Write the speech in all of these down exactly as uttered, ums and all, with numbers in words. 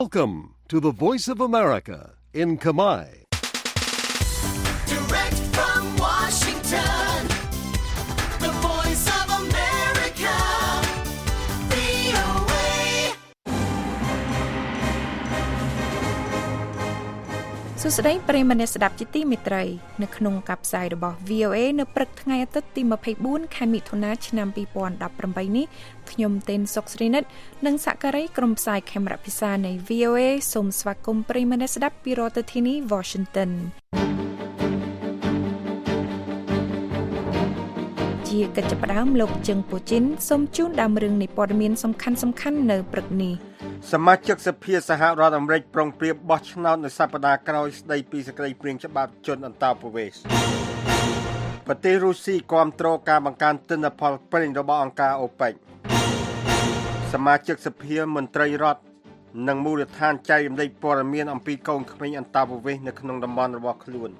Welcome to the Voice of America in Khmer. Direct from Washington, the Voice of America, វី អូ เอសួស្តីប្រិយមិត្តអ្នកស្ដាប់ជាទីមេត្រីនៅក្នុងកាប់ផ្សាយរបស់ វី អូ เอ នៅព្រឹកថ្ងៃអាទិត្យទី24ខែមិថុនាឆ្នាំ2018នេះខ្ញុំទេនសុកស្រីនិតនិងសហការីក្រុមផ្សាយខេមរៈភាសានៃ វី អូ เอ សូមស្វាគមន៍ប្រិយមិត្តអ្នកស្ដាប់ពីរដ្ឋធានី Washington ជាកិច្ចផ្ដើមលោកជឹងពូជីនសូមជូនដើមរឿងនៃព័ត៌មានសំខាន់ៗនៅព្រឹកនេះសមាជិកសភាសហរដ្ឋអាមេរិកប្រុងប្រៀបបោះឆ្នោតនៅសប្តាហ៍ក្រោយស្ដីពីសេចក្តីព្រាងច្បាប់ជនអន្តោប្រវេសន៍ប្រទេសរុស្ស៊ីគាំទ្រការបង្កើនទិន្នផលប្រេងរបស់អង្គការ អូប៉េក សមាជិកសភាមន្ត្រីរដ្ឋនិងមូលដ្ឋានចែករំលែកព័ត៌មានអំពីកូនក្មេងអន្តោប្រវេសន៍នៅក្នុងតំបន់របស់ខ្លួន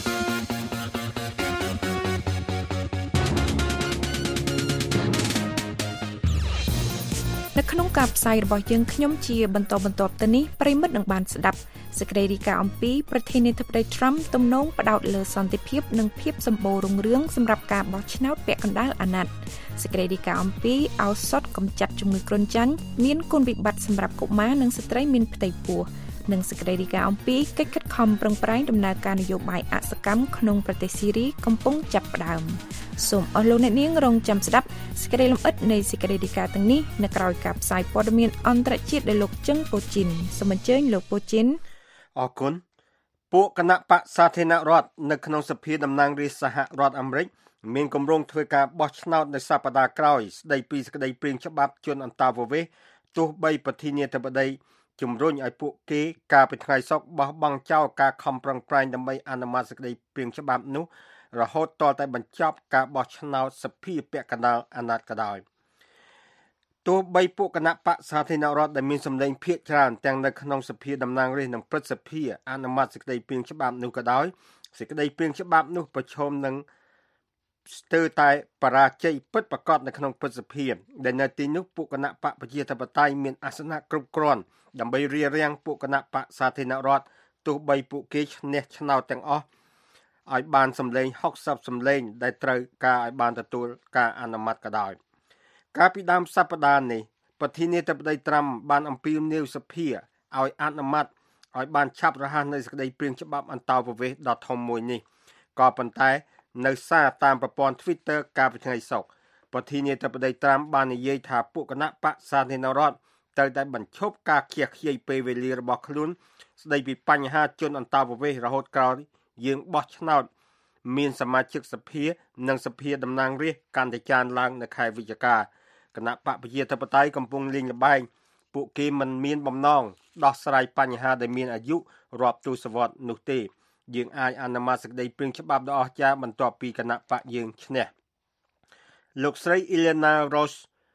នៅក្នុងការផ្សាយរបស់យើងខ្ញុំជាបន្តបន្ទាប់ទៅនេះប្រិមិត្តនឹងបានស្ដាប់សេចក្តីរាយការណ៍អំពីប្រធានាធិបតី Trump ទំនងផ្ដោតលើសន្តិភាពនិងភាពសម្បូររុងរឿងសម្រាប់ការបោះឆ្នោតពាក់កណ្ដាលអាណត្តិសេចក្តីរាយការណ៍អំពីឱសថកម្ចាត់ជំងឺគ្រុនចាញ់មានគុណវិបត្តិសម្រាប់កុមារនិងស្ត្រីមានផ្ទៃពោះនិងសេចក្តីរាយការណ៍អំពីកិច្ចខិតខំប្រឹងប្រែងដំណើរការនយោបាយអសកម្មក្នុងប្រទេសស៊ីរីកំពុងចាប់ផ្ដើមសូមអស់លោកអ្នកនាងរងចាំស្ដាប់សេចក្តីលម្អិតនៃសេចក្តីរាយការណ៍ទាំងនេះនៅក្រោយការផ្សាយព័ត៌មានអន្តរជាតិដោយលោកជឹងពូជីនសូមអញ្ជើញលោកពូជីនអរគុណពួកគណៈបក្សសាធារណរដ្ឋនៅក្នុងសភាតំណាងរាស្ត្រសហរដ្ឋអាមេរិកមានគម្រោងធ្វើការបោះឆ្នោតនៅសប្តាហ៍ក្រោយស្ដីពីសេចក្តីព្រាងច្បាប់ជនអន្តោប្រវេសន៍ទោះបីប្រធានាធិបតីជំរុញឲ្យពួកគេការពីថ្ងៃសុកបោះបង់ចោលការខំប្រឹងប្រែងដើម្បីអនុម័តសេចក្តីព្រាងច្បាប់នោះរហូតតតែបញ្ចប់ការបោះឆ្នោតសភាពាក់កណ្ដាលអាណត្តិក៏ដោយទោះបីពួកគណៈបក្សសាធារណរដ្ឋដែលមានសម្លេងភាគច្រើនទាំងនៅក្នុងសភាតំណាងរាស្ត្រនិងព្រឹទ្ធសភាអនុម័តសេចក្តីព្រាងច្បាប់នោះក៏ដោយសេចក្តីព្រាងច្បាប់នោះប្រឈមនឹងស្ទើរតែបរាជ័យពិតប្រាកដនៅក្នុងព្រឹទ្ធសភាដែលនៅទីនោះពួកគណៈបកប្រជាធិបតេយ្យមានអាសនៈគ្រប់គ្រាន់ដើម្បីរារាំងពួកគណៈបកសាធារណរដ្ឋទោះបីពួកគេឈ្នះឆ្នោតទាំងអស់ឲ្យបានសម្លេងហុកសិបសម្លេងដែលត្រូវការឲ្យបានទទួលការអនុម័តក៏ដោយកាលពីដើមសប្តាហ៍នេះប្រធានាធិបតីត្រាំបានអំពាវនាវសភាឲ្យអនុម័តឲ្យបានឆាប់រហ័សនៅសេចក្តីព្រាងច្បាប់អន្តោប្រវេសន៍ដ៏ធំមួយនេះក៏ប៉ុន្តែនៅសារតាមប្រព័ន្ធ Twitter កាលពីថ្ងៃសុក្រប្រធានាធិបតីត្រាំបាននិយាយថាពួកគណៈបក្សសាធារណរដ្ឋត្រូវតែបញ្ឈប់ការខ្ជះខ្ជាយពេលវេលារបស់ខ្លួនស្ដីពីបញ្ហាជនអន្តោប្រវេសន៍រហូតក្រោយយើងបោះឆ្នោតមានសមាជិកសភានិងសភាតំណាងរាស្ត្រកាន់តែច្រើនឡើងនៅខែវិច្ឆិកាគណៈបកប្រជាធិបតេយ្យកំពុងលេងល្បែងពួកគេមិនមានបំណងដោះស្រាយបញ្ហាដែលមានអាយុរាប់ទសវត្សរ៍នោះទេយើងអាចអនុម័តសេចក្តីព្រាងច្បាប់ដ៏អស្ចារ្យបន្ទាប់ពីគណៈបកយើងឈ្នះលោកស្រី Elena Ross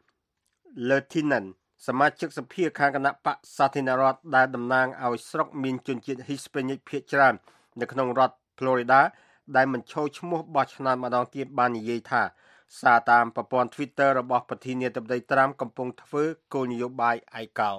Lertinen សមាជិកសភាខាងគណៈបក្សសាធារណរដ្ឋដែលតំណាងឲ្យស្រុកមានជនជាតិ Hispanic ភាគច្រើននៅក្នុងរដ្ឋ Florida ដែលមិនចូលឈ្មោះបោះឆ្នោតម្ដងទៀតបាននិយាយថាសារតាមប្រព័ន្ធ Twitter របស់ប្រធានាធិបតីត្រាំកំពុងធ្វើគោលនយោបាយឯកោ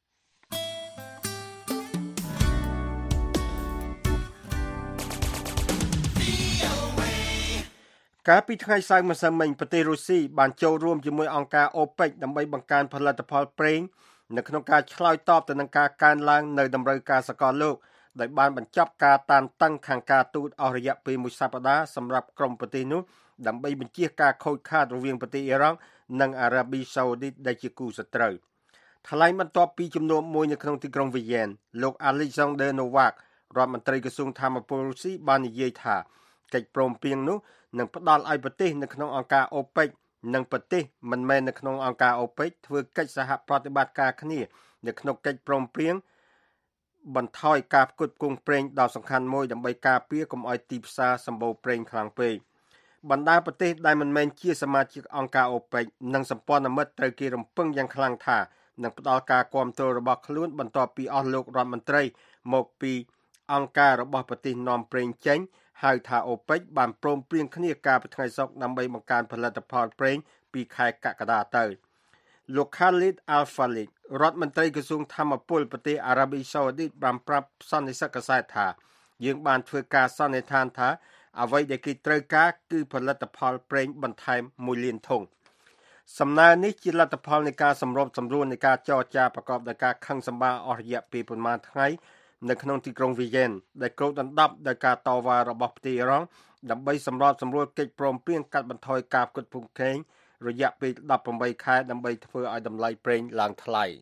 កាលពីថ្ងៃសៅរ៍ម្សិលមិញប្រទេសរុស្ស៊ីបានចូលរួមជាមួយអង្គការ អូប៉េក ដើម្បីបង្កើនផលិតផលប្រេងនៅក្នុងការឆ្លើយតបទៅនឹងការកើនឡើងនៅតម្រូវការសកលលោកដោយបានបញ្ចប់ការតានតឹងខាងការទូតអស់រយៈពេលមួយសប្តាហ៍សម្រាប់ក្រុមប្រទេសនោះដើម្បីបញ្ជៀសការខូចខាតរវាងប្រទេសអ៊ីរ៉ង់និងអារ៉ាប៊ីសាអូឌីតដែលជាគូសត្រូវថ្លែងបន្ទាប់ពីជំនុំមួយនៅក្នុងទីក្រុងវីយ៉ែនលោក Alexander Novak រដ្ឋមន្ត្រីក្រសួងធម្មពលរុស្ស៊ីបាននិយាយថាកិច្ចព្រមព្រៀងនោះនឹងផ្ដល់ឲ្យប្រទេសនៅក្នុងអង្គការ អូប៉េក និងប្រទេសមិនមែននៅក្នុងអង្គការ អូប៉េក ធ្វើកិច្ចសហប្រតិបត្តិការគ្នានៅក្នុងកិច្ចព្រមព្រៀងបន្ថយការផ្គត់ផ្គង់ប្រេងដ៏សំខាន់មួយដើម្បីការពារកុំឲ្យទីផ្សារសម្បូរប្រេងខ្លាំងពេកបណ្ដាប្រទេសដែលមិនមែនជាសមាជិកអង្គការ អូប៉េក និងសម្ព័ន្ធមិត្តត្រូវគេរំពឹងយ៉ាងខ្លាំងថានឹងផ្ដល់ការគាំទ្ររបស់ខ្លួនបន្ទាប់ពីអស់លោករដ្ឋមន្ត្រីមកពីអង្គការរបស់ប្រទេសនាំប្រេងចេញហៅថា អូប៉េក បានព្រមព្រៀងគ្នាកាលពីថ្ងៃសុក្រដើម្បីបង្កើនផលិតផលប្រេងពីខែកក្កដាទៅលោក Khalid Al-Falih រដ្ឋមន្ត្រីក្រសួងធម្មពលប្រទេសអារ៉ាប៊ីសាអូឌីតបានប្រាប់សន្និសីទកាសែតថាយើងបានធ្វើការសន្និដ្ឋានថាអ្វីដែលគេត្រូវការគឺផលិតផលប្រេងបន្ថែមមួយលានធុងសំណើនេះជាលទ្ធផលនៃការសម្របសម្រួលនៃការចរចាប្រកបដោយការខឹងសម្បារអស់រយៈពេលប្រមាណថ្ងៃនៅក្នុងទីក្រុងវីយ៉ែនដែលគ្របដណ្ដប់ដោយការតវ៉ារបស់ប្រទេសអ៊ីរ៉ង់ដើម្បីសម្របសម្រួលកិច្ចព្រមព្រៀងកាត់បន្ថយការផ្គត់ផ្គង់ប្រេងរយៈពេលដប់ប្រាំបីខែដើម្បីធ្វើឲ្យតម្លៃប្រេងឡើងថ្លៃ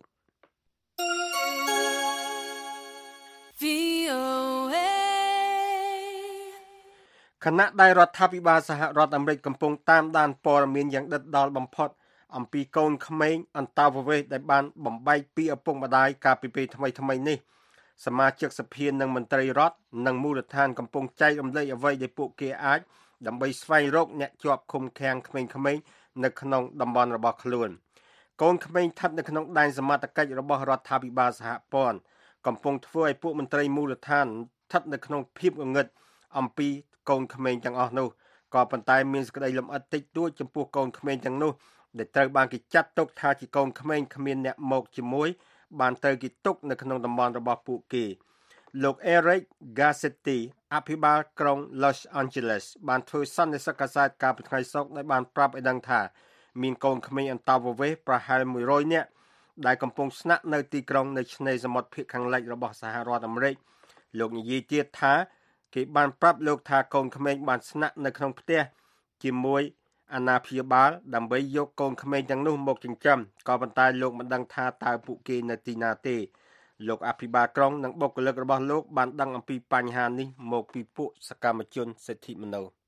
ខណៈដែលរដ្ឋាភិបាលសហរដ្ឋអាមេរិកកំពុងតាមដានព័ត៌មានយ៉ាងដិតដល់បំផុតអំពីកូនក្មេងអន្តោប្រវេសន៍ដែលបានបំបែកពីឪពុកម្ដាយកាលពីពេលថ្មីថ្មីនេះសមាជិកសភានិងមន្ត្រីរដ្ឋនិងមូលដ្ឋានកំពុងចែករំលែកអ្វីដែលពួកគេអាចដើម្បីស្វែងរកអ្នកជាប់ឃុំឃាំងក្មេងៗនៅក្នុងតំបន់របស់ខ្លួនកូនក្មេងស្ថិតនៅក្នុងដែនសមត្ថកិច្ចរបស់រដ្ឋាភិបាលសហព័ន្ធកំពុងធ្វើឲ្យពួកមន្ត្រីមូលដ្ឋានស្ថិតនៅក្នុងភាពងងឹតអំពីកូនក្មេងទាំងអស់នោះក៏ប៉ុន្តែមានសេចក្តីលម្អិតតិចតួចចំពោះកូនក្មេងទាំងនោះដែលត្រូវបានគេចាត់ទុកថាជាកូនក្មេងគ្មានអ្នកមកជាមួយបានត្រូវគេទុកនៅក្នុងតំបន់របស់ពួកគេលោក Eric Garcetti អភិបាលក្រុង Los Angeles បានធ្វើសន្និសីទកាសែតកាលពីថ្ងៃសុក្រដែលបានប្រាប់ឲ្យដឹងថាមានកូនក្មេងអន្តោប្រវេសន៍ប្រហែលមួយរយនាក់ដែលកំពុងស្នាក់នៅទីក្រុងនៅឆ្នេរសមុទ្រភាគខាងលិចរបស់សហរដ្ឋអាមេរិកលោកនិយាយទៀតថាគេបានប្រាប់លោកថាកូនក្មេងបានស្នាក់នៅក្នុងផ្ទះជាមួយអាណាព្យាបាលដើម្បីយកកូនក្មេងទាំងនោះមកចិញ្ចឹមក៏ប៉ុន្តែលោកមិនដឹងថាតើពួកគេនៅទីណាទេលោកអភិបាលក្រុងនិងបុគ្គលិករបស់លោកបានដឹងអំពីបញ្ហានេះមកពីពួកសកម្មជនសិទ្ធិមនុស្ស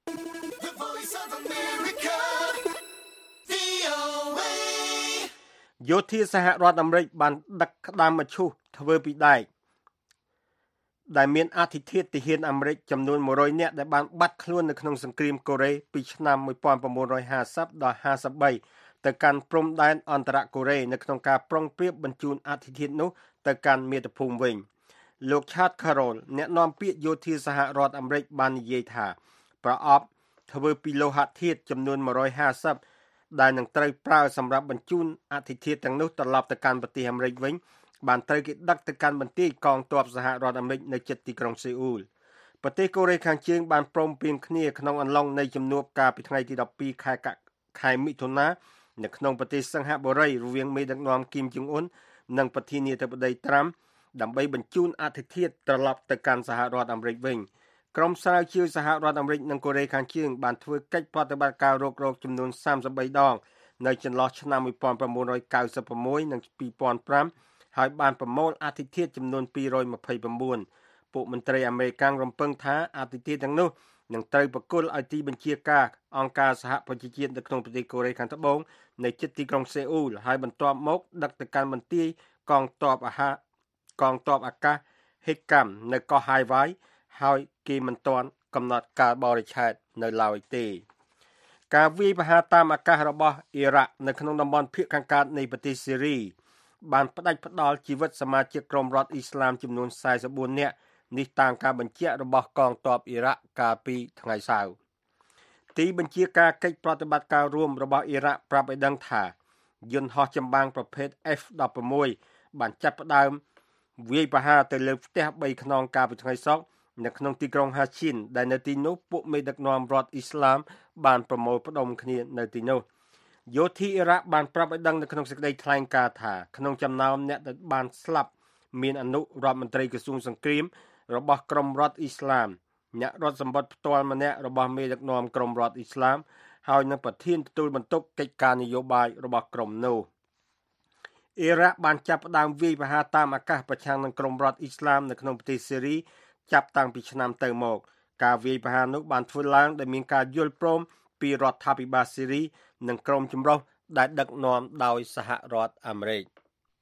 យោធាសហរដ្ឋអាមេរិកបានដឹកក្តាមមឈូសធ្វើពីដែកដែលមានអធិធិទាហានអាមេរិកចំនួនមួយរយនាក់ដែលបានបាត់ខ្លួននៅក្នុងសង្គ្រាមកូរ៉េពីឆ្នាំmột nghìn chín trămห้าสิบដល់ห้าสิบ三ទៅកាន់ព្រំដែនអន្តរកូរ៉េនៅក្នុងការប្រុងប្រៀបបញ្ជូនអធិធិធនោះទៅកាន់មាតុភូមិវិញលោក Chad Carroll អ្នកនាំពាក្យយោធាសហរដ្ឋអាមេរិកបាននិយាយថាប្រអប់ធ្វើពីលោហៈធាតុចំនួនmột trămห้าสิบដែលនឹងត្រូវប្រើសម្រាប់បញ្ជូនអធិធិធទាំងនោះត្រឡប់ទៅកាន់ប្រទេសអាមេរិកវិញបានត្រូវគេដឹកទៅកាន់មន្ទីរកងទ័ពសហរដ្ឋអាមេរិកនៅជិតទីក្រុងសេអ៊ូលប្រទេសកូរ៉េខាងជើងបានព្រមព្រៀងគ្នាក្នុងអំឡុងនៃជំនួបកាលពីថ្ងៃទីដប់ពីរខែខែមិថុនានៅក្នុងប្រទេសសិង្ហបុរីរវាងមេដឹកនាំគីមចុងអ៊ុននិងប្រធានាធិបតីត្រាំដើម្បីបញ្ជូនអធិធិធត្រឡប់ទៅកាន់សហរដ្ឋអាមេរិកវិញក្រុមស្រាវជ្រាវសហរដ្ឋអាមេរិកនិងកូរ៉េខាងជើងបានធ្វើកិច្ចប្រតិបត្តិការរករកចំនួនសាមសិបបីដងនៅចន្លោះឆ្នាំmột nghìn chín trăm chín mươi sáuនិងពីរពាន់ប្រាំហើយបានប្រមូលអធិធិធចំនួនពីររយម្ភៃប្រាំបួនពួកមន្ត្រីអាមេរិករំពឹងថាអធិធិធទាំងនោះនឹងត្រូវប្រគល់ឲ្យទីបញ្ជាការអង្គការសហប្រជាជាតិនៅក្នុងប្រទេសកូរ៉េខាងត្បូងនៅជិតទីក្រុងសេអ៊ូលហើយបន្ទាប់មកដឹកទៅកាន់មន្ទីរកងទ័ពអាហារកងទ័ពអាកាសហេកាំនៅកោះហាយវ៉ាយហើយគេមិនទាន់កំណត់កាលបរិច្ឆេទនៅឡើយទេការវាយប្រហារតាមអាកាសរបស់អ៊ីរ៉ាក់នៅក្នុងតំបន់ភាគខាងកើតនៃប្រទេសស៊េរីបានផ្ដាច់ផ្ដាល់ជីវិតសមាជិកក្រុមរដ្ឋអ៊ីស្លាមចំនួនសែនសិបបួននាក់នេះតាមការបញ្ជាក់របស់កងទ័ពអ៊ីរ៉ាក់កាលពីថ្ងៃសៅរ៍ទីបញ្ជាការកិច្ចប្រតិបត្តិការរួមរបស់អ៊ីរ៉ាក់ប្រាប់ឲ្យដឹងថាយន្តហោះចម្បាំងប្រភេទ F ដប់ប្រាំមួយបានចាប់ផ្ដើមវាយប្រហារទៅលើផ្ទះបីខ្នងកាលពីថ្ងៃសុក្រនៅក្នុងទីក្រុងហាឈីនដែលនៅទីនោះពួកមេដឹកនាំរដ្ឋអ៊ីស្លាមបានប្រមូលផ្ដុំគ្នានៅទីនោះយោធាអ៊ីរ៉ាក់បានប្រាប់ឲ្យដឹងនៅក្នុងសេចក្តីថ្លែងការណ៍ថាក្នុងចំណោមអ្នកដែលបានស្លាប់មានអនុរដ្ឋមន្ត្រីក្រសួងសង្គ្រាមរបស់ក្រុមរដ្ឋអ៊ីស្លាមអ្នករដ្ឋសម្បត្តិផ្ទាល់ម្នាក់របស់មេដឹកនាំក្រុមរដ្ឋអ៊ីស្លាមហើយនិងប្រធានទទួលបន្ទុកកិច្ចការនយោបាយរបស់ក្រុមនោះអ៊ីរ៉ាក់បានចាប់ផ្ដើមវាយប្រហារតាមអាកាសប្រឆាំងនឹងក្រុមរដ្ឋអ៊ីស្លាមនៅក្នុងប្រទេសស៊េរីចាប់តាំងពីឆ្នាំទៅមកការវាយប្រហារនោះបានធ្វើឡើងដោយមានការយល់ព្រមពីរដ្ឋាភិបាលស៊េរីនិងក្រុមចម្រុះដែលដឹកនាំដោយសហរដ្ឋអាមេរិក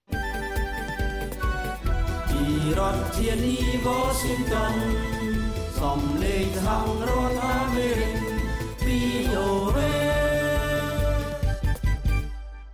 ពីរដ្ឋធានី Washington សំឡេងសហរដ្ឋអាមេរិក វី អូ เอក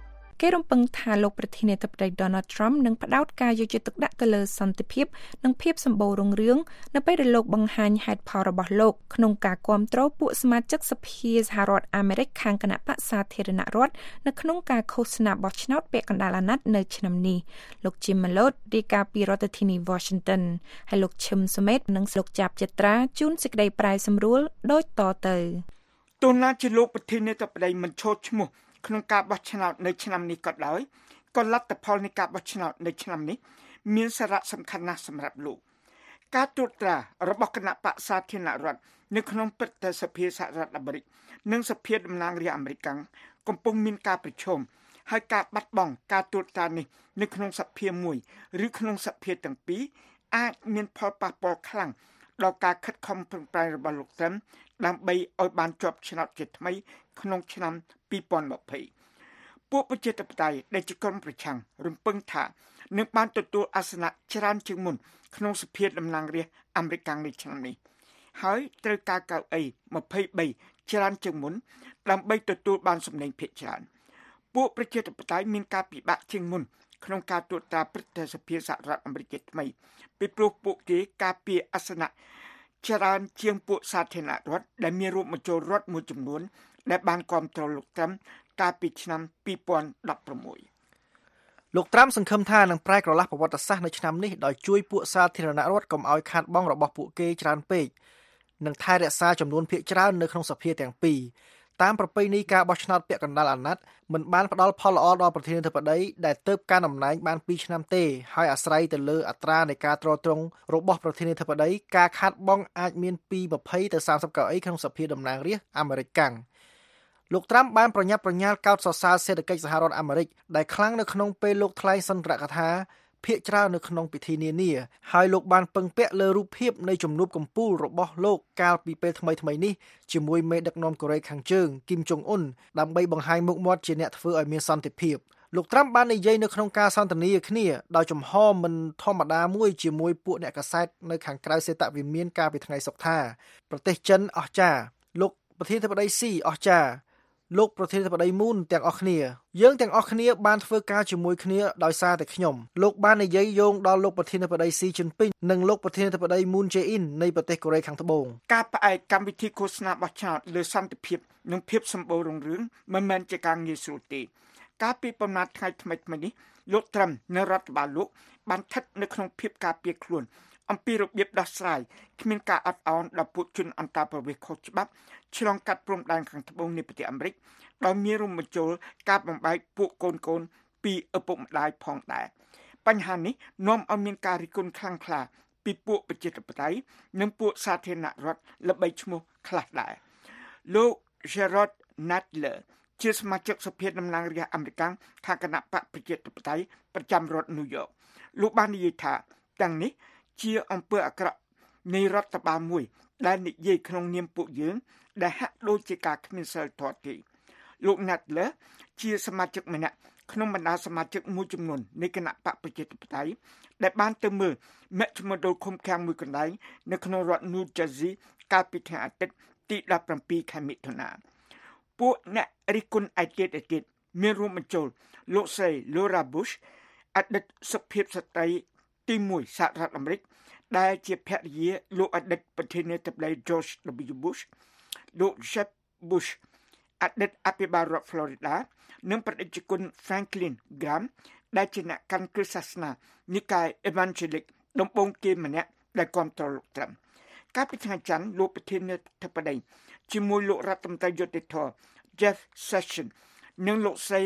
គេរំពឹងថាលោកប្រធានាធិបតី Donald Trump នឹងផ្ដោតការយកចិត្តទុកដាក់ទៅលើសន្តិភាពនិងភាពសម្បូររុងរឿងនៅពេលដែលលោកបង្ហាញហេតុផលរបស់លោកក្នុងការគាំទ្រពួកសមាជិកសភាសហរដ្ឋអាមេរិកខាងគណៈបក្សសាធារណរដ្ឋនៅក្នុងការឃោសនាបោះឆ្នោតពាក់កណ្ដាលអាណត្តិនៅឆ្នាំនេះលោក Jim Malone រាយការណ៍ពីរដ្ឋធានី Washington ហើយលោក Chim Sumet និងលោកចាប់ចត្រាជូនសេចក្តីប្រែសម្រួលដូចតទៅទោះណាជាលោកប្រធានាធិបតីមិនឈរឈ្មោះក្នុងការបោះឆ្នោតនៅឆ្នាំនេះក៏ដោយក៏លទ្ធផលនៃការបោះឆ្នោតនៅឆ្នាំនេះមានសារៈសំខាន់ណាស់សម្រាប់លោកការត្រួតត្រារបស់គណៈបក្សសាធារណរដ្ឋនៅក្នុងព្រឹទ្ធសភាសហរដ្ឋអាមេរិកនិងសភាតំណាងរាស្ត្រអាមេរិកកំពុងមានការប្រឈមហើយការបាត់បង់ការត្រួតត្រានេះនៅក្នុងសភាមួយឬក្នុងសភាទាំងពីរអាចមានផលប៉ះពាល់ខ្លាំងដល់ការខិតខំប្រឹងប្រែងរបស់លោកត្រឹមដើម្បីឲ្យបានជាប់ឆ្នោតជាថ្មីក្នុងឆ្នាំពីរពាន់ยี่สิบពួកប្រជាធិបតេយ្យដែលជាក្រុមប្រឆាំងរំពឹងថានឹងបានទទួលអាសនៈច្រើនជាងមុនក្នុងសភាតំណាងរាស្ត្រអាមេរិកនៅឆ្នាំនេះហើយត្រូវការកៅអីยี่สิบสามច្រើនជាងមុនដើម្បីទទួលបានសំឡេងភាគច្រើនពួកប្រជាធិបតេយ្យមានការពិបាកជាងមុនក្នុងការត្រួតត្រាព្រឹទ្ធសភាសហរដ្ឋអាមេរិកថ្មីពីព្រោះពួកគេការពារអាសនៈច្រើនជាងពួកសាធារណរដ្ឋដែលមានរួមបញ្ចូលរដ្ឋមួយចំនួនដែលបានគាំទ្រលោកត្រឹមកាលពីឆ្នាំពីរពាន់ដប់ប្រាំមួយលោកត្រាំសង្ឃឹមថានឹងប្រែក្រឡាស់ប្រវត្តិសាស្ត្រនៅឆ្នាំនេះដោយជួយពួកសាធារណរដ្ឋកុំឲ្យខាតបង់របស់ពួកគេច្រើនពេកនិងថែរក្សាចំនួនភាគច្រើននៅក្នុងសភាទាំងពីរតាមប្រពៃណីការបោះឆ្នោតពាក់កណ្ដាលអាណត្តិមិនបានផ្ដល់ផលល្អដល់ប្រធានាធិបតីដែលទើបកាន់តំណែងបានពីរឆ្នាំទេហើយអាស្រ័យទៅលើអត្រានៃការទ្រាំទ្រង់របស់ប្រធានាធិបតីការខាតបង់អាចមានពីยี่สิบទៅសាមសិបកៅអីក្នុងសភាតំណាងរាស្ត្រអាមេរិកកាំងលោកត្រាំបានប្រញាប់ប្រញាល់កោតសរសើរសេដ្ឋកិច្ចសហរដ្ឋអាមេរិកដែលខ្លាំងនៅក្នុងពេលលោកថ្លែងសន្ទរកថាភាគច្រើននៅក្នុងពិធីនានាហើយលោកបានពឹងពាក់លើរូបភាពនៃជំនួបកំពូលរបស់លោកកាលពីពេលថ្មីៗនេះជាមួយមេដឹកនាំកូរ៉េខាងជើងគីមចុងអ៊ុនដើម្បីបង្ហាញមុខមាត់ជាអ្នកធ្វើឲ្យមានសន្តិភាពលោកត្រាំបាននិយាយនៅក្នុងការសន្ទនាគ្នាដោយចំហមិនធម្មតាមួយជាមួយពួកអ្នកកាសែតនៅខាងក្រៅសេតវិមានកាលពីថ្ងៃសុក្រថាប្រទេសចិនអស្ចារ្យលោកប្រធានាធិបតីស៊ីអស្ចារ្យលោកប្រធានាធិបតីមូនទាំងអស់គ្នាយើងទាំងអស់គ្នាបានធ្វើការជាមួយគ្នាដោយសារតែខ្ញុំលោកបាននិយាយយោងដល់លោកប្រធានាធិបតីស៊ីជីនពីងនិងលោកប្រធានាធិបតីមូនជេអ៊ីននៃប្រទេសកូរ៉េខាងត្បូងការផ្អែកកម្មវិធីឃោសនាបោះឆ្នោតលើសន្តិភាពនិងភាពសម្បូររុងរឿងមិនមែនជាការងាយស្រួលទេកាលពីប្រមាណថ្ងៃថ្មីៗនេះលោកត្រឹមនៅរដ្ឋបាលលោកបានស្ថិតនៅក្នុងភាពការពារខ្លួនអំពីរបៀបដោះស្រាយគ្មានការអត់ឱនដល់ពួកជនអន្តោប្រវេសន៍ខុសច្បាប់ឆ្លងកាត់ព្រំដែនខាងត្បូងនៃប្រទេសអាមេរិកដោយមានរួមបញ្ចូលការបំបែកពួកកូនកូនពីឪពុកម្ដាយផងដែរបញ្ហានេះនាំឲ្យមានការរិះគន់ខ្លាំងក្លាពីពួកប្រជាធិបតេយ្យនិងពួកសាធារណរដ្ឋល្បីឈ្មោះខ្លះដែរលោក Gerald Nadler ជាសមាជិកសភាតំណាងរាស្ត្រអាមេរិកខាងគណៈបកប្រជាធិបតេយ្យប្រចាំរដ្ឋ New York លោកបាននិយាយថាទាំងនេះជាអំពើអាក្រក់នៃរដ្ឋបាលមួយដែលនិយាយក្នុងនាមពួកយើងដែលហាក់ដូចជាការគ្មានសិលធម៌ទេលោក Nadler ជាសមាជិកម្នាក់ក្នុងបណ្ដាសមាជិកមួយចំនួននៃគណៈបកប្រជាធិបតេយ្យដែលបានទៅមើលមជ្ឈមណ្ឌលឃុំឃាំងមួយកន្លែងនៅក្នុងរដ្ឋ New Jersey កាលពីថ្ងៃអាទិត្យទីដប់ប្រាំពីរខែមិថុនាពួកអ្នករិះគន់ឯទៀតឯទៀតមានរួមបញ្ចូលលោកស្រី Laura Bush អតីតសុភាពស្ត្រីទីមួយសហរដ្ឋអាមេរិកដែលជាភរិយាលោកអតីតប្រធានាធិបតី George W. Bush លោក Jeb Bush អតីតអភិបាលរដ្ឋ Florida និងប្រតិជន Franklin Graham ដែលជាអ្នកកាន់គ្រឹះសាសនានិកាយ Evangelic ដំបូងគេម្នាក់ដែលគាំទ្រលោកត្រឹមកាលពីថ្ងៃច័ន្ទលោកប្រធានាធិបតីជាមួយលោករដ្ឋមន្ត្រីយុតិធម៌ Jeff Sessions និងលោកស្រី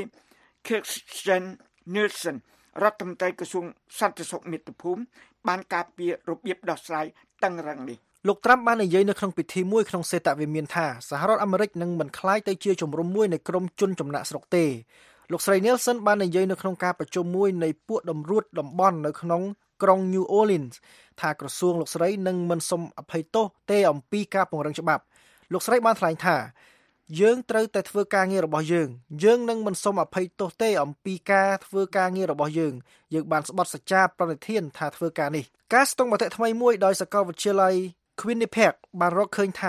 Kirstjen Nielsen រដ្ឋមន្ត្រីក្រសួងសន្តិសុខមាតុភូមិបានការពាររបៀបដោះស្រាយតឹងរ៉ឹងនេះលោកត្រាំបាននិយាយនៅក្នុងពិធីមួយក្នុងសេតវិមានថាសហរដ្ឋអាមេរិកនឹងមិនក្លាយទៅជាជំរំមួយនៃក្រុមជនចំណាក់ស្រុកទេលោកស្រី Nielsen បាននិយាយនៅក្នុងការប្រជុំមួយនៃពួកតម្រួតតំបន់នៅក្នុងក្រុង New Orleans ថាក្រសួងលោកស្រីនឹងមិនសុំអភ័យទោសទេអំពីការពង្រឹងច្បាប់លោកស្រីបានថ្លែងថាយើងត្រូវតែធ្វើការងាររបស់យើងយើងនឹងមិនសុំអភ័យទោសទេអំពីការធ្វើការងាររបស់យើងយើងបានស្បត់សច្ចាប្រណិធានថាធ្វើការនេះការស្ទង់មតិថ្មីមួយដោយសាកលវិទ្យាល័យ Quinnipiac បានរកឃើញថា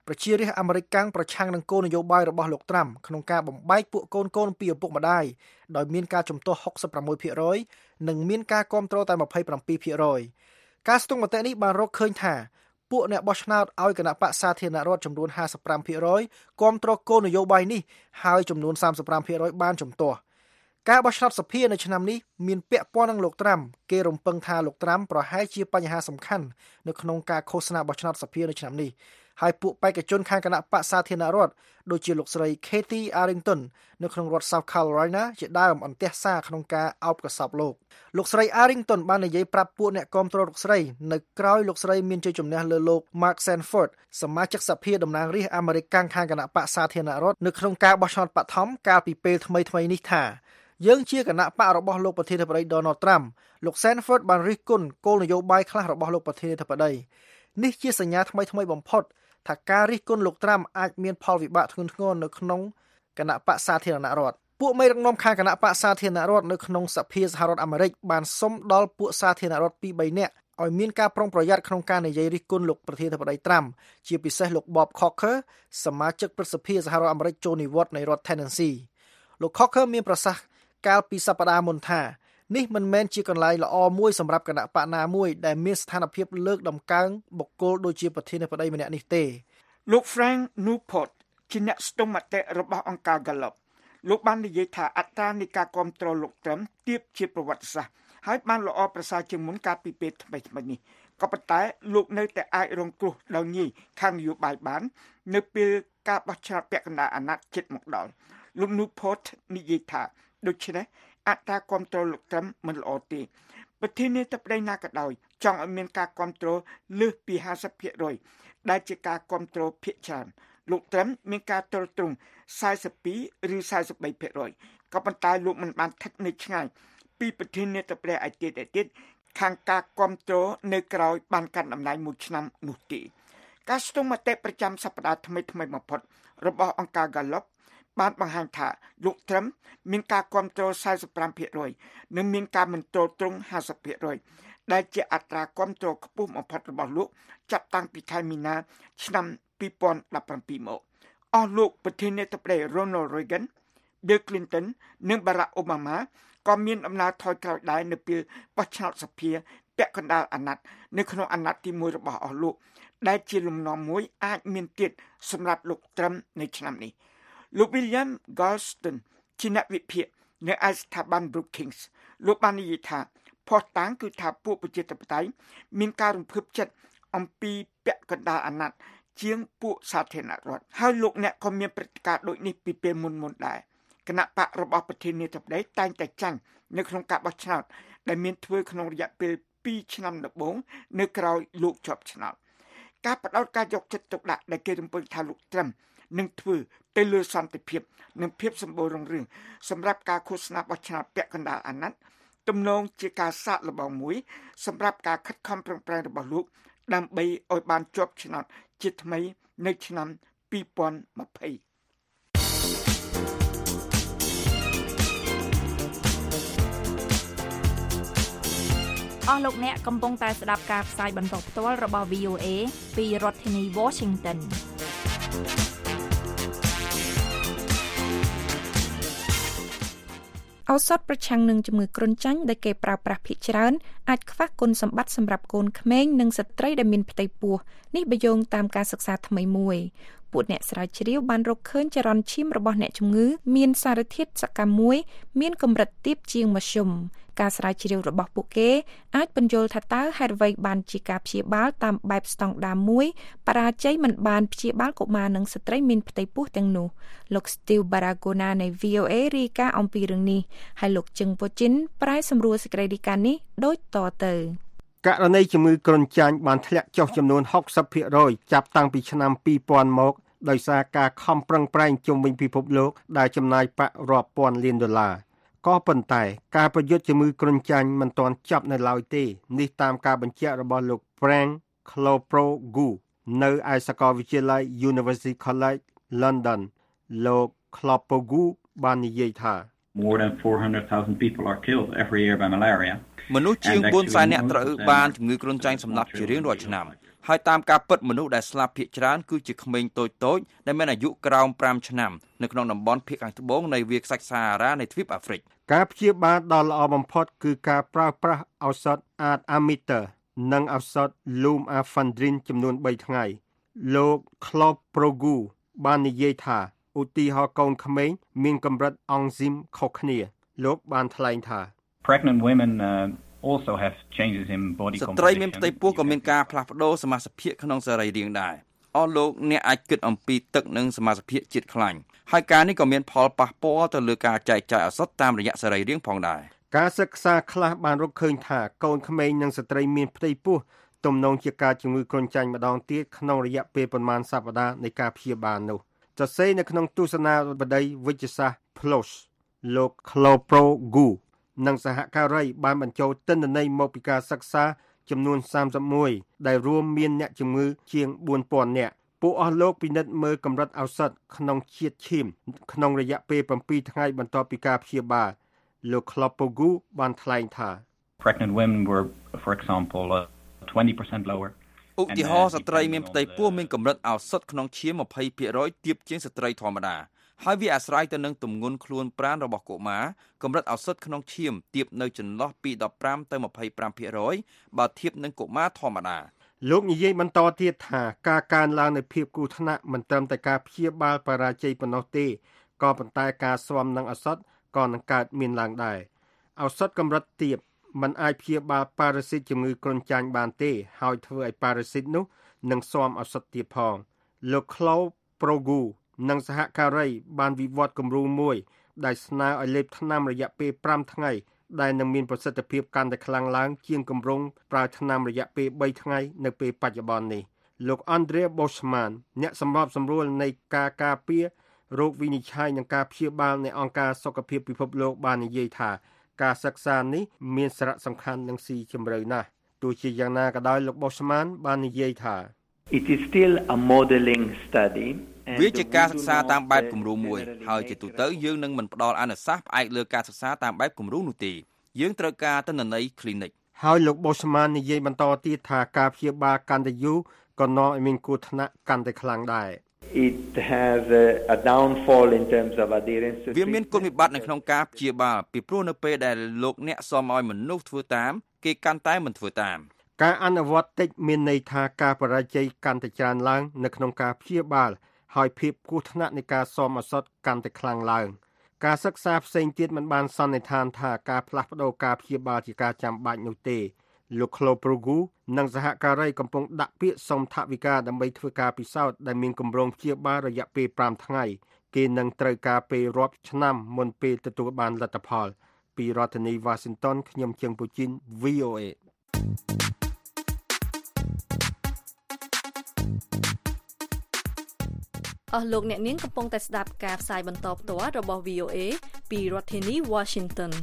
ប្រជារាស្ត្រអាមេរិកកាំងប្រឆាំងនឹងគោលនយោបាយរបស់លោកត្រាំក្នុងការបំបែកពួកកូនកូនពីឪពុកម្ដាយដោយមានការជំទាស់ ហុកសិបប្រាំមួយភាគរយ និងមានការគាំទ្រតែ ម្ភៃប្រាំពីរភាគរយ ការស្ទង់មតិនេះបានរកឃើញថាពួកអ្នកបោះឆ្នោតឲ្យគណៈបក្សសាធារណរដ្ឋចំនួន ហាសិបប្រាំភាគរយ គាំទ្រគោលនយោបាយនេះហើយចំនួន សាមសិបប្រាំភាគរយ បានជំទាស់ការបោះឆ្នោតសភានៅឆ្នាំនេះមានពាក់ព័ន្ធនឹងលោកត្រាំគេរំពឹងថាលោកត្រាំប្រហែលជាបញ្ហាសំខាន់នៅក្នុងការឃោសនាបោះឆ្នោតសភានៅឆ្នាំនេះហើយពួកបេក្ខជនខាងគណៈបក្សសាធារណរដ្ឋដូចជាលោកស្រី Katie Arrington នៅក្នុងរដ្ឋ South Carolina ជាដើមអន្ទះសារក្នុងការអោបកសោបលោកលោកស្រី Arrington បាននិយាយប្រាប់ពួកអ្នកគាំទ្រលោកស្រីនៅក្រោយលោកស្រីមានជ័យជំនះលើលោក Mark Sanford សមាជិកសភាតំណាងរាស្ត្រអាមេរិកខាងគណៈបក្សសាធារណរដ្ឋនៅក្នុងការបោះឆ្នោតបឋមកាលពីពេលថ្មីៗនេះថាយើងជាគណៈបករបស់លោកប្រធានាធិបតី Donald Trump លោក Sanford បានរិះគន់គោលនយោបាយខ្លះរបស់លោកប្រធានាធិបតីនេះជាសញ្ញាថ្មីៗបំផុតថាការរិះគន់លោកត្រាំអាចមានផលវិបាកធ្ងន់ធ្ងរនៅក្នុងគណៈបក្សសាធារណរដ្ឋពួកមេដឹកនាំខាងគណៈបក្សសាធារណរដ្ឋនៅក្នុងសភាសហរដ្ឋអាមេរិកបានសុំដល់ពួកសាធារណរដ្ឋពីរបីនាក់ឲ្យមានការប្រុងប្រយ័ត្នក្នុងការនិយាយរិះគន់លោកប្រធានាធិបតីត្រាំជាពិសេសលោក Bob Corker សមាជិកព្រឹទ្ធសភាសហរដ្ឋអាមេរិកចូលនិវត្តន៍នៃរដ្ឋ Tennessee លោក Corker មានប្រសាសន៍កាលពីសប្តាហ៍មុនថានេះមិនមែនជាកន្លែងល្អមួយសម្រាប់គណៈបកណាមួយដែលមានស្ថានភាពលើកដំកើងបុគ្គលដូចជាប្រធានាធិបតីម្នាក់នេះទេលោក Frank Newport ជាអ្នកស្ទង់មតិរបស់អង្គការ Gallup លោកបាននិយាយថាអត្រានៃការគាំទ្រលោកត្រាំទាបជាប្រវត្តិសាស្ត្រហើយបានល្អប្រសើរជាងមុនកាលពីពេលថ្មីៗនេះក៏ប៉ុន្តែលោកនៅតែអាចរងគ្រោះដោយងាយខាងនយោបាយបាននៅពេលការបោះឆ្នោតពាក់កណ្ដាលអាណត្តិជិតមកដល់លោក Newport និយាយថាដូច្នេះអត្រាគាំទ្រលោកត្រាំមិនល្អទេប្រធានាធិបតីណាក៏ដោយចង់ឲ្យមានការគាំទ្រលើសពីហាសិបភាគរយដែលជាការគាំទ្រភាគច្រើនលោកត្រាំមានការទ្រទ្រង់សែសិបពីរឬសែសិបបីភាគរយក៏ប៉ុន្តែលោកមិនបានស្ថិតនៅឆ្ងាយពីប្រធានាធិបតីឯទៀតឯទៀតខាងការគាំទ្រនៅក្រៅបានកាន់តំណែងមួយឆ្នាំនោះទេការស្ទង់មតិប្រចាំសប្តាហ៍ថ្មីថ្មីបំផុតរបស់អង្គការ Gallup បានបង្ហាញថាលោកត្រាំមានការគាំទ្រសែសិបប្រាំភាគរយនិងមានការមិនទ្រទ្រង់ហាសិបភាគរយដែលជាអត្រាគាំទ្រខ្ពស់បំផុតរបស់លោកចាប់តាំងពីខែមីនាឆ្នាំពីរពាន់ដប់ប្រាំពីរមកអស់លោកប្រធានាធិបតី Ronald Reagan, Bill Clinton និង Barack Obama ក៏មានអំណាចថយក្រោយដែរនៅពេលបោះឆ្នោតសភាពាក់កណ្ដាលអាណត្តិនៅក្នុងអាណត្តិទីមួយរបស់អស់លោកដែលជាលំនាំមួយអាចមានទៀតសម្រាប់លោកត្រាំនៅឆ្នាំនេះលោក William Galston ជាអ្នកវិភាគនៅឯស្ថាប័ន Brookings លោកបាននិយាយថាផុសតាំងគឺថាពួកប្រជាធិបតេយ្យមានការរំភើបចិត្តអំពីពាក់កណ្ដាលអាណត្តិជាងពួកសាធារណរដ្ឋហើយលោកអ្នកក៏មានព្រឹត្តិការណ៍ដូចនេះពីពេលមុនមុនដែរគណៈបករបស់ប្រធានាធិបតីតែងតែចាញ់នៅក្នុងការបោះឆ្នោតដែលមានធ្វើក្នុងរយៈពេលពីរឆ្នាំដំបូងនៅក្រោយលោកជាប់ឆ្នោតការបដោតការយកចិត្តទុកដាក់ដែលគេរំពឹងថាលោកត្រាំនឹងធ្វើទៅលើសន្តិភាពនិងភាពសម្បូររុងរឿងសម្រាប់ការឃោសនាបោះឆ្នោតពាក់កណ្ដាលអាណត្តិទំនងជាការសាកល្បងមួយសម្រាប់ការខិតខំប្រឹងប្រែងរបស់លោកដើម្បីឲ្យបានជាប់ឆ្នោតជាថ្មីនៅឆ្នាំពីរពាន់ម្ភៃអស់លោកអ្នកកំពុងតែស្ដាប់ការផ្សាយបន្តផ្ទាល់របស់ វី អូ អេ ពីរដ្ឋធានី Washingtonឱសថប្រឆាំងនឹងជំងឺគ្រុនចាញ់ដែលគេប្រើប្រាស់ភាគច្រើនអាចខ្វះគុណសម្បត្តិសម្រាប់កូនក្មេងនិងស្ត្រីដែលមានផ្ទៃពោះនេះបើយោងតាមការសិក្សាថ្មីមួយពួកអ្នកស្រាវជ្រាវបានរកឃើញចរន្តឈាមរបស់អ្នកជំងឺមានសារធាតុសកម្មមួយមានកម្រិតទាបជាងមធ្យមការស្រាវជ្រាវរបស់ពួកគេអាចបញ្យល់ថាតើហេតុអ្វីបានជាការព្យាបាលតាមបែបស្តង់ដារមួយបរាជ័យមិនបានព្យាបាលកុមារនិងស្ត្រីមានផ្ទៃពោះទាំងនោះលោក Steve Baragona នៃ វី អូ អេ រាយការណ៍អំពីរឿងនេះហើយលោកជឹងពូជីនប្រែសម្រួលសេចក្តីរាយការណ៍នេះដូចតទៅករណីជំងឺគ្រុនចាញ់បានធ្លាក់ចុះចំនួន ហុកសិបភាគរយ ចាប់តាំងពីឆ្នាំពីរពាន់មកដោយសារការខំប្រឹងប្រែងជុំវិញពិភពលោកដែលចំណាយប្រាក់រាប់ពាន់លានដុល្លារក៏ប៉ុន្តែការប្រយុទ្ធជំងឺគ្រុនចាញ់មិនទាន់ចប់នៅឡើយទេនេះតាមការបញ្ជាក់របស់លោក Frank Cloprogu នៅឯសាកលវិទ្យាល័យ University College London លោក Cloprogu បាននិយាយថា More than four hundred thousand people are killed every year by malaria. មនុស្សជាងបួនសែននាក់ត្រូវបានជំងឺគ្រុនចាញ់សម្លាប់ជារៀងរាល់ឆ្នាំហហើយតាមការពិតមនុស្សដែលស្លាប់ភាគច្រើនគឺជាក្មេងតូចៗដែលមានអាយុក្រោមfiveឆ្នាំនៅក្នុងតំបន់ភាគខាងត្បូងនៃវាលខ្សាច់សាហារ៉ានៃទ្វីបអាហ្វ្រិកការព្យាបាលដ៏ល្អបំផុតគឺការប្រើប្រាស់ឱសថ Artemether និងឱសថ Lumefantrine ចំនួនthreeថ្ងៃលោក Cloprogu បាននិយាយថាឧទាហរណ៍កូនក្មេងមានកម្រិតអង់ស៊ីមខុសគ្នាលោកបានថ្លែងថា Pregnant women uh, also have changes in body composition ស្ត្រីមានផ្ទៃពោះក៏មានការផ្លាស់ប្ដូរសមាសភាពក្នុងសរីរាង្គដែរអស់លោកអ្នកអាចគិតអំពីទឹកនិងសមាសភាពជាតិខ្លាញ់ហើយការនេះក៏មានផលប៉ះពាល់ទៅលើការចែកចាយឱសថតាមរយៈសរីរាង្គផងដែរការសិក្សាខ្លះបានរកឃើញថាកូនក្មេងនិងស្ត្រីមានផ្ទៃពោះទំនងជាការជំងឺគ្រុនចាញ់ម្ដងទៀតក្នុងរយៈពេលប្រមាណសប្តាហ៍នៃការព្យាបាលនោះសរសេរនៅក្នុងទស្សនាវដ្តីវិទ្យាសាស្ត្រ P L O S លោក Cloprogu និងសហការីបានបញ្ចូលទិន្នន័យមកពីការសិក្សាចំនួនthirty-oneដែលរួមមានអ្នកជំងឺជាងfour thousandនាក់ពួកអស់លោកពិនិត្យមើលកម្រិតឱសថក្នុងជាតិឈាមក្នុងរយៈពេលsevenថ្ងៃបន្ទាប់ពីការព្យាបាលលោក Cloprogu បានថ្លែងថា Pregnant women were for example uh, twenty percent lower ឧទាហរណ៍ស្ត្រីមានផ្ទៃពោះមានកម្រិតឱសថក្នុងឈាមtwenty percentទាបជាងស្ត្រីធម្មតាហើយវាអាស្រ័យទៅនឹងទម្ងន់ខ្លួនប្រាណរបស់កុមារកម្រិតឱសថក្នុងឈាមទាបនៅចន្លោះពីfifteenទៅtwenty-five percent បើធៀបនឹងកុមារធម្មតាលោកនិយាយបន្តទៀតថាការកើនឡើងនៃភាពគ្រោះថ្នាក់មិនត្រឹមតែការព្យាបាលបរាជ័យប៉ុណ្ណោះទេក៏ប៉ុន្តែការស៊ាំនឹងឱសថក៏នឹងកើតមានឡើងដែរឱសថកម្រិតទាបมันអាចព្យាបាលប៉ារ៉ាស៊ីតជំងឺគ្រុនចាញ់បានទេហើយធ្វើឲ្យប៉ារ៉ាស៊ីតនោះនឹងស៊ាំឱសថទៀតផងលោក Cloprogu និងសហការីបានវិវត្តគំរូមួយដែលស្នើឲ្យលេបថ្នាំរយៈពេលfiveថ្ងៃដែលនឹងមានប្រសិទ្ធភាពកាន់តែខ្លាំងឡើងជាងគម្រោងប្រើថ្នាំរយៈពេលthreeថ្ងៃនៅពេលបច្ចុប្បន្ននេះលោក Andrea Boschman អ្នកសម្របសម្រួលនៃការការពាររោគវិនិច្ឆ័យនិងការព្យាបាលនៃអង្គការសុខភាពពិភពលោកបាននិយាយថាការសិក្សានេះមានសារៈសំខាន់និងស៊ីជម្រៅណាស់ទោះជាយ៉ាងណាក៏ដោយលោក Boschman បាននិយាយថា It is still a modeling study វាជាការសិក្សាតាមបែបគំរូមួយហើយជាទូទៅយើងនឹងមិនផ្ដល់អនុសាសន៍ផ្អែកលើការសិក្សាតាមបែបគំរូនោះទេយើងត្រូវការទិន្នន័យ clinic ហើយលោក Boschman និយាយបន្តទៀតថាការព្យាបាលកាន់តែយូរក៏នាំឲ្យមានគ្រោះថ្នាក់កាន់តែខ្លាំងដែរ It has a, a downfall in terms of adherence to វាមានគុណវិបត្តិនៅក្នុងការព្យាបាលពីព្រោះនៅពេលដែលលោកអ្នកសុំឲ្យមនុស្សធ្វើតាមគេកាន់តែមិនធ្វើតាមការអនុវត្តតិចមានន័យថាការបរាជ័យកាន់តែច្រើនឡើងនៅក្នុងការព្យាបាលហើយភាពគ្រោះថ្នាក់នៃការស៊ាំឱសថកាន់តែខ្លាំងឡើងការសិក្សាផ្សេងទៀតមិនបានសន្និដ្ឋានថាការផ្លាស់ប្ដូរការព្យាបាលជាការចាំបាច់នោះទេលោក Cloprogu និងសហការីកំពុងដាក់ពាក្យសុំថវិកាដើម្បីធ្វើការពិសោធន៍ដែលមានគម្រោងព្យាបាលរយៈពេលfiveថ្ងៃគេនឹងត្រូវការពេលរាប់ឆ្នាំមុនពេលទទួលបានលទ្ធផលពីរដ្ឋធានី Washington ខ្ញុំជើងពូជីន V O A អស់លោកអ្នកនាងកំពុងតែស្ដាប់ការផ្សាយបន្តផ្ទាល់របស់ V O A ពីរដ្ឋធានី Washington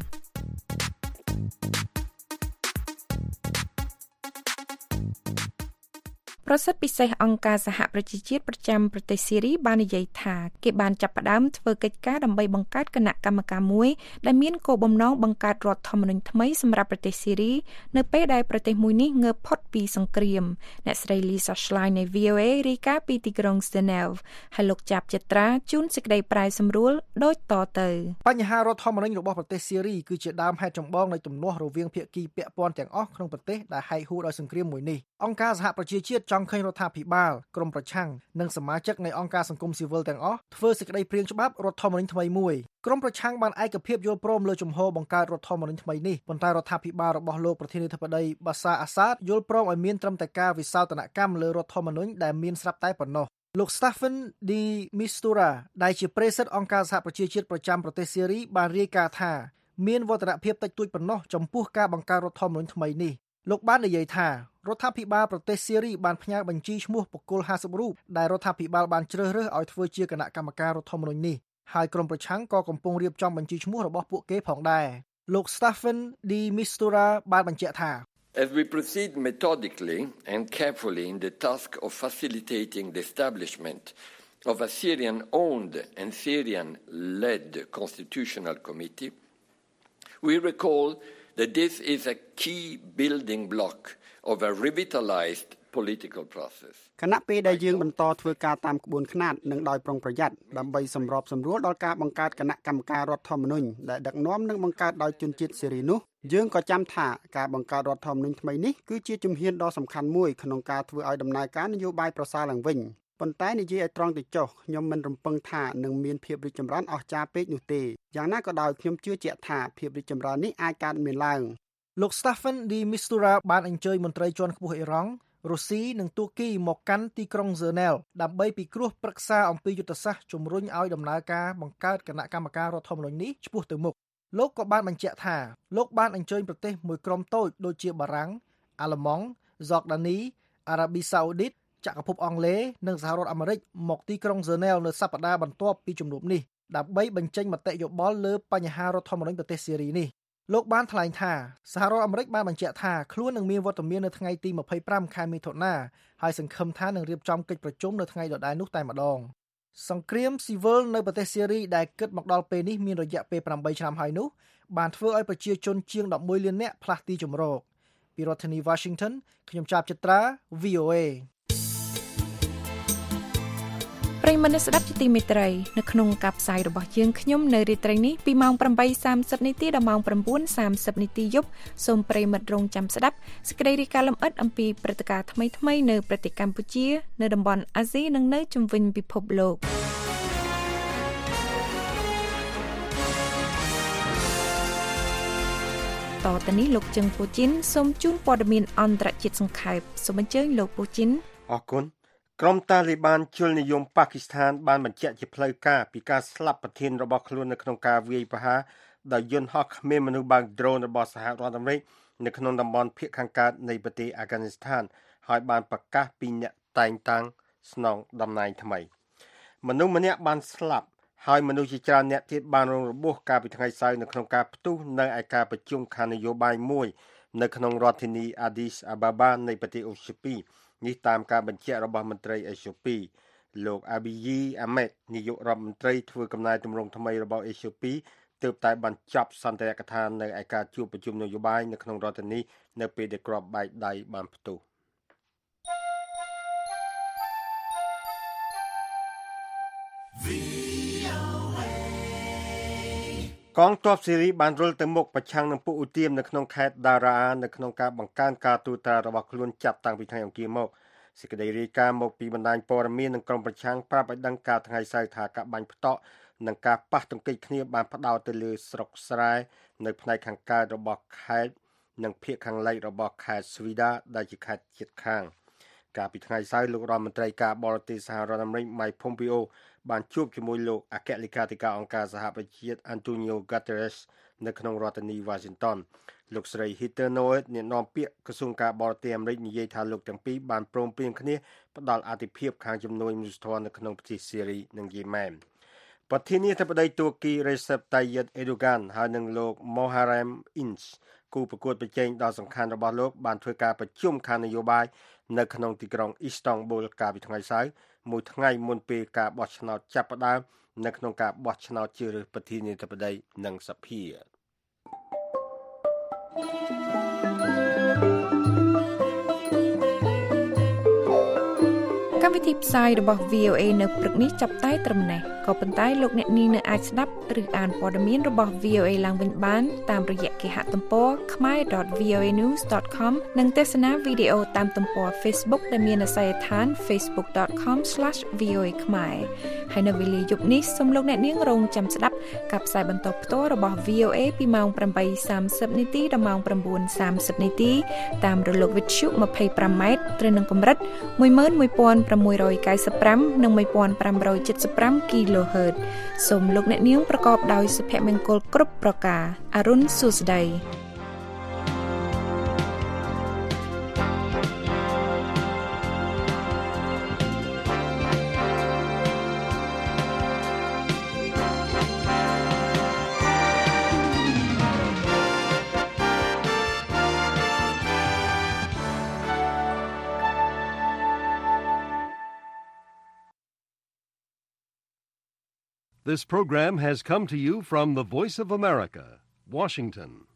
ប្រសិទ្ធពិសេសអង្គការសហប្រជាជាតិប្រចាំប្រទេសស៊ីរីបាននិយាយថាគេបានចាប់ផ្ដើមធ្វើកិច្ចការដើម្បីបង្កើតគណៈកម្មការមួយដែលមានគោលបំណងបង្កើតរដ្ឋធម្មនុញ្ញថ្មីសម្រាប់ប្រទេសស៊ីរីនៅពេលដែលប្រទេសមួយនេះងើបផុតពីសង្គ្រាមអ្នកស្រី Lisa Schlein នៃ V O A រាយការណ៍ពីទីក្រុង Geneva ហើយលោកចាប់ចត្រាជូនសេចក្តីប្រាយសម្រួលដូចតទៅបញ្ហារដ្ឋធម្មនុញ្ញរបស់ប្រទេសស៊ីរីគឺជាដើមហេតុចម្បងនៃទំនាស់រវាងភាគីពាក់ព័ន្ធទាំងអស់ក្នុងប្រទេសដែលហែកហួរដោយសង្គ្រាមមួយនេះអង្គការសហប្រជាជាតិចង់ឃើញរដ្ឋាភិបាលក្រមប្រឆាំងនិងសមាជិកនៃអង្គការសង្គមស៊ីវិលទាំងអស់ធ្វើសេចក្តីព្រាងច្បាប់រដ្ឋធម្មនុញ្ញថ្មីមួយក្រមប្រឆាំងបានឯកភាពយល់ព្រមលើជំហរបង្កើតរដ្ឋធម្មនុញ្ញថ្មីនេះប៉ុន្តែរដ្ឋាភិបាលរបស់លោកប្រធានាធិបតីបាសាអាសាតយល់ព្រមឲ្យមានត្រឹមតែការវិសោធនកម្មលើរដ្ឋធម្មនុញ្ញដែលមានស្រាប់តែប៉ុណ្ណោះលោក Staffan de Mistura ដែលជាប្រេសិតអង្គការសហប្រជាជាតិប្រចាំប្រទេសស៊ីរីបានរាយការណ៍ថាមានវឌ្ឍនភាពតិចតួចប៉ុណ្ណោះចំពោះការបង្កើតរដ្ឋធម្មនុញ្ញថ្មីនេះលោកបាននិយាយថារដ្ឋាភិបាលប្រទេសស៊ីរីបានផ្ញើបញ្ជីឈ្មោះបុគ្គលfiftyរូបដែលរដ្ឋាភិបាលបានជ្រើសរើសឲ្យធ្វើជាគណៈកម្មការរដ្ឋធម្មនុញ្ញនេះហើយក្រុមប្រឆាំងក៏កំពុងរៀបចំបញ្ជីឈ្មោះរបស់ពួកគេផងដែរលោក Staffan de Mistura បានបញ្ជាក់ថា As we proceed methodically and carefully in the task of facilitating the establishment of a Syrian-owned and Syrian-led constitutional committee, we recall that this is a key building block of a revitalized political process. គណៈពេលដែលយើងបន្តធ្វើការតាមក្បួនខ្នាតនិងដោយប្រុងប្រយ័ត្នដើម្បីសម្របសម្រួលដល់ការបង្កើតគណៈកម្មការរដ្ឋធម្មនុញ្ញដែលដឹកនាំនិងបង្កើតដោយជនជាតិសេរីនោះយើងក៏ចាំថាការបង្កើតរដ្ឋធម្មនុញ្ញថ្មីនេះគឺជាជំហានដ៏សំខាន់មួយក្នុងការធ្វើឲ្យដំណើរការនយោបាយប្រសើរឡើងវិញប៉ុន្តែនិយាយឲ្យត្រង់ទៅចុះខ្ញុំមិនរំពឹងថានឹងមានភាពរីកចម្រើនអស្ចារ្យពេកនោះទេយ៉ាងណាក៏ដោយខ្ញុំជឿជាក់ថាភាពរីកចម្រើននេះអាចកើតមានឡើងលោក Staffan de Mistura បានអញ្ជើញមន្ត្រីជាន់ខ្ពស់អ៊ីរ៉ង់រុស្ស៊ីនិងទួរគីមកកាន់ទីក្រុង Geneva ដើម្បីពិគ្រោះប្រឹក្សាអំពីយុទ្ធសាស្ត្រជំរុញឲ្យដំណើរការបង្កើតគណៈកម្មការរដ្ឋធម្មនុញ្ញនេះឆ្ពោះទៅមុខលោកក៏បានបញ្ជាក់ថាលោកបានអញ្ជើញប្រទេសមួយក្រុមតូចដូចជាបារាំងអាល្លឺម៉ង់ហ្សកដានីអារ៉ាប៊ីសាអូឌីតចក្រភពអង់គ្លេសនិងសហរដ្ឋអាមេរិកមកទីក្រុង Geneva នៅសប្តាហ៍បន្ទាប់ពីជំនួបនេះដើម្បីបញ្ចេញមតិយោបល់លើបញ្ហារដ្ឋធម្មនុញ្ញប្រទេសសេរីនេះលោកបានថ្លែងថាសហរដ្ឋអាមេរិកបានបញ្ជាក់ថាខ្លួននឹងមានវត្តមាននៅថ្ងៃទីម្ភៃប្រាំខែមិថុនាហើយសង្ឃឹមថានឹងរៀបចំកិច្ចប្រជុំនៅថ្ងៃដដែលនោះតែម្ដងសង្គ្រាមស៊ីវិលនៅប្រទេសសេរីដែលគិតមកដល់ពេលនេះមានរយៈពេលប្រាំបីឆ្នាំហើយនោះបានធ្វើឲ្យប្រជាជនជាងដប់មួយលាននាក់ផ្លាស់ទីជម្រកពីរដ្ឋធានី Washington ខ្ញុំចាប់ចិត្រា V O A ប្រិយមិត្តស្ដាប់ជាទីមេត្រីនៅក្នុងការផ្សាយរបស់យើងខ្ញុំនៅរាត្រីនេះពីម៉ោងប្រាំបីសាមសិបនាទីដល់ម៉ោងប្រាំបួនសាមសិបនាទីយប់សូមប្រិយមិត្តរងចាំស្ដាប់សេចក្តីរាយការណ៍លម្អិតអំពីព្រឹត្តិការណ៍ថ្មីៗនៅប្រទេសកម្ពុជានៅតំបន់អាស៊ីនិងនៅជុំវិញពិភពលោកតទៅនេះលោកជឹងពូជីនសូមជូនព័ត៌មានអន្តរជាតិសង្ខេបសូមអញ្ជើញលោកពូជីនអរគុណក្រុមតាលីបានជលនិយមប៉ាគីស្ថានបានបញ្ជាក់ជាផ្លូវការពីការស្លាប់ប្រធានរបស់ខ្លួននៅក្នុងការវាយប្រហារដោយយន្តហោះគ្មានមនុស្សបើកដ្រូនរបស់សហរដ្ឋអាមេរិកនៅក្នុងតំបន់ភាគខាងកើតនៃប្រទេសអាហ្គានីស្ថានហើយបានប្រកាសពីអ្នកតែងតាំងស្នងតំណែងថ្មីមនុស្សម្នាក់បានស្លាប់ហើយមនុស្សជាច្រើនអ្នកទៀតបានរងរបួសកាលពីថ្ងៃសៅរ៍នៅក្នុងការផ្ទុះនៅឯការប្រជុំខាងនយោបាយមួយនៅក្នុងរដ្ឋធានី Addis Ababa នៃប្រទេសអ៊ូស្ពីនេះតាមការបញ្ជាក់របស់មន្ត្រីអេត្យូពីលោក Abiy Ahmed នាយករដ្ឋមន្ត្រីធ្វើកំណែទម្រង់ថ្មីរបស់អេត្យូពីទើបតែបញ្ចប់សន្ទរកថានៅឯការជួបប្រជុំនយោបាយនៅក្នុងរដ្ឋធានីនៅពេលដែលគ្រាប់បែកដៃបានផ្ទុះកងទ័ពសេរីបានរុលទៅមុខប្រឆាំងនឹងពួកឧទាមនៅក្នុងខេត្តដារ៉ានៅក្នុងការបង្កើនការទូត្រារបស់ខ្លួនចាប់តាំងពីថ្ងៃអង្គារមកសេចក្តីរាយការណ៍មកពីបណ្ដាញព័ត៌មាននិងក្រុមប្រឆាំងប្រាប់ឲ្យដឹងការថ្ងៃសៅរ៍ថាការបាញ់ផ្តក់និងការប៉ះទង្គិចគ្នាបានផ្ដោតទៅលើស្រុកស្រែនៅផ្នែកខាងកើតរបស់ខេត្តនិងភាគខាងលិចរបស់ខេត្តស្វីដាដែលជាខេត្តជិតខាងកាលពីថ្ងៃសៅរ៍លោករដ្ឋមន្ត្រីការបរទេសសហរដ្ឋអាមេរិក Mike Pompeo បានជួបជាមួយលោកអគ្គលេខាធិការអង្គការសហប្រជាជាតិ Antonio Guterres នៅក្នុងរដ្ឋធានី Washington លោកស្រី Heather Nauert អ្នកនាំពាក្យក្រសួងការបរទេសអាមេរិកនិយាយថាលោកទាំងពីរបានព្រមព្រៀងគ្នាផ្ដល់អាទិភាពខាងជំនួយមនុស្សធម៌នៅក្នុងប្រទេសសេរីនិងយេម៉ែនប្រធានាធិបតីទួរគី Recep Tayyip Erdogan ហើយនិងលោក Muharrem Ince គូប្រកួតប្រជែងដ៏សំខាន់របស់លោកបានធ្វើការប្រជុំខាងនយោបាយនៅក្នុងទីក្រុង Istanbul កាលពីថ្ងៃសៅរ៍មួយថ្ងៃមុនពេលការបោះឆ្នោតចាប់ផ្ដើមនៅក្នុងការបោះឆ្នោតជ្រើសរើសប្រធានាធិបតីនិងសភាកម្មវិធីផ្សាយរបស់ V O A នៅព្រឹកនេះចាប់តែត្រឹមនេះក៏ប៉ុន្តែលោកអ្នកនាងនៅអាចស្ដាប់ឬអានព័ត៌មានរបស់ V O A ឡើងវិញបានតាមរយៈគេហទំព័រ khmer dot voa news dot com និងទស្សនាវីដេអូតាមទំព័រ Facebook ដែលមានអាសយដ្ឋាន facebook dot com slash v o a khmer ហើយនៅវេលាយប់នេះសូមលោកអ្នកនាងរងចាំស្ដាប់ការផ្សាយបន្តផ្ទាល់របស់ V O A ពីម៉ោងប្រាំបីសាមសិបនាទីដល់ម៉ោងប្រាំបួនសាមសិបនាទីតាមរលកវិទ្យុ ម្ភៃប្រាំម៉ែត្រត្រូវនឹងកម្រិត មួយម៉ឺនមួយពាន់ប្រាំមួយរយកៅសិបប្រាំ និង មួយពាន់ប្រាំរយ칠សិបប្រាំ គីឡូហឺត សូមលោកអ្នកនាងប្រកបដោយសុភមង្គលគ្រប់ប្រការអរុនសុស្ដី This program has come to you from the Voice of America, Washington.